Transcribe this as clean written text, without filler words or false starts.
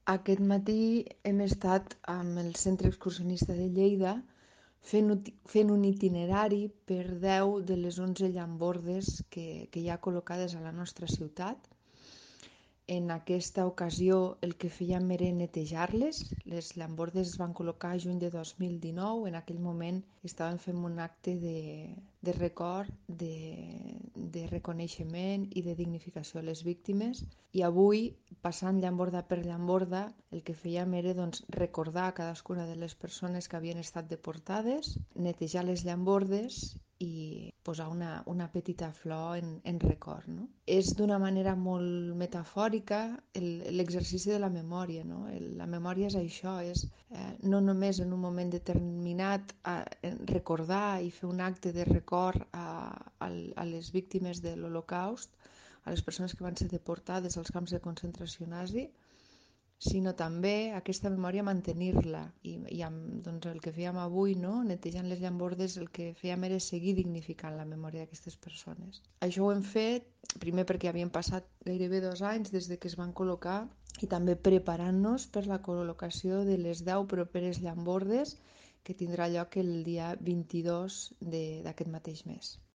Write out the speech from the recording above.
Aquest matí hem estat amb el Centre Excursionista de Lleida fent un itinerari per 10 de les 11 llambordes que hi ha col·locades a la nostra ciutat. En aquesta ocasió el que fèiem era netejar-les. Les llambordes es van col·locar juny de 2019. En aquell moment estàvem fent un acte de record, de reconeixement i de dignificació a les víctimes. I avui, passant llamborda per llamborda, el que fèiem era recordar cadascuna de les persones que havien estat deportades, netejar les llambordes i posar una petita flor en record. No? És d'una manera molt metafòrica l'exercici de la memòria. No? La memòria és això, és no només en un moment determinat recordar i fer un acte de record a les víctimes de l'Holocaust, a les persones que van ser deportades als camps de concentració nazi, sinó també aquesta memòria mantenir-la i amb el que fèiem avui, no? Netejant les llambordes, el que fèiem era seguir dignificant la memòria d'aquestes persones. Això ho hem fet primer perquè havien passat gairebé 2 anys des de que es van col·locar i també preparant-nos per la col·locació de les 10 properes llambordes que tindrà lloc el dia 22 d'aquest mateix mes.